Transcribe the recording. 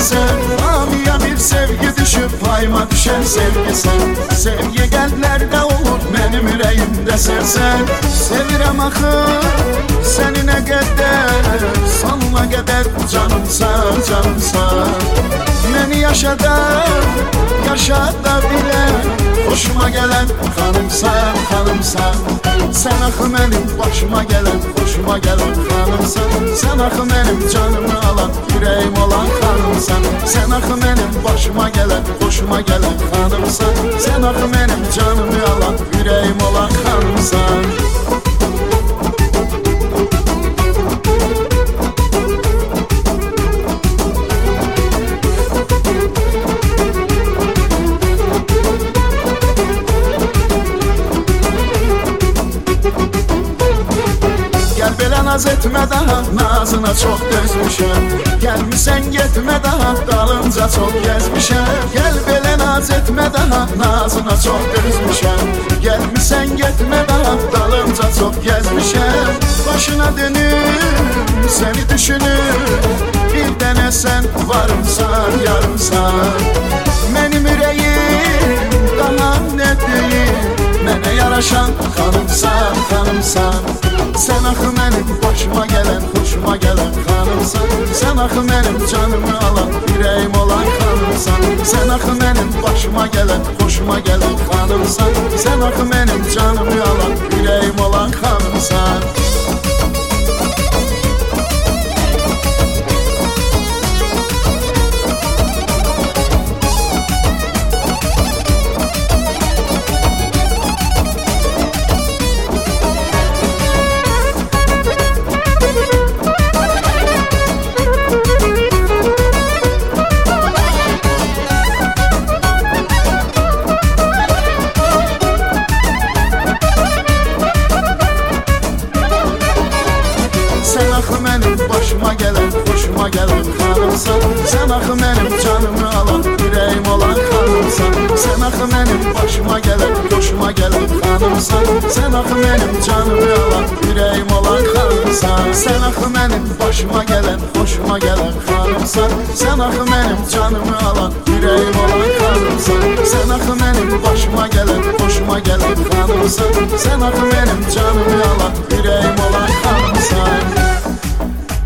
sen. Hamiye bir sevgi düşüp payıma düşen sevgi sen. Sevgi kalplerde olur, benim yüreğimde sen. Sevirem axı seni ne kadar, sonuna kadar canımsan, canımsan. Beni yaşada bile hoşuma gelen hanımsan, hanımsan. Sen axı benim başıma gelen, hoşuma gelen hanımsan. Sen axı benim canımı alan, yüreğim olan hanımsan. Sen axı benim başıma gelen, hoşuma gelen hanımsan. Sen axı benim canımı alan, yüreğim olan hanımsan. Naz etme daha, nazına çok dözmüşəm. Gelmişsen gitme daha, dalınca çok gezmişəm. Gel belə naz etme daha, nazına çok dözmüşəm. Gelmişsen gitme daha, dalınca çok gezmişəm. Başına dönüp seni düşünüp, bir dene sen varımsan, yarımsan. Benim yüreğim daha ne deyim, mənə yaraşan hanımsan, hanımsan. Sen axı benim başıma gelen, hoşuma gelen hanımsan. Sen axı benim canımı alan, yüreğim olan hanımsan. Sen axı benim başıma gelen, hoşuma gelen hanımsan. Sen axı benim canımı alan, yüreğim olan hanımsan. Başıma gelen, hoşuma gelen hanımsan. Sen axı benim canımı alan, yüreğim olan hanımsan. Sen axı benim başıma gelen, hoşuma gelen hanımsan. Sen axı benim canımı alan, yüreğim olan hanımsan. Sen axı benim başıma gelen, hoşuma gelen hanımsan. Sen axı benim canımı alan, yüreğim olan hanımsan. Sen axı benim başıma gelen, hoşuma gelen hanımsan. Sen axı benim canımı alan, yüreğim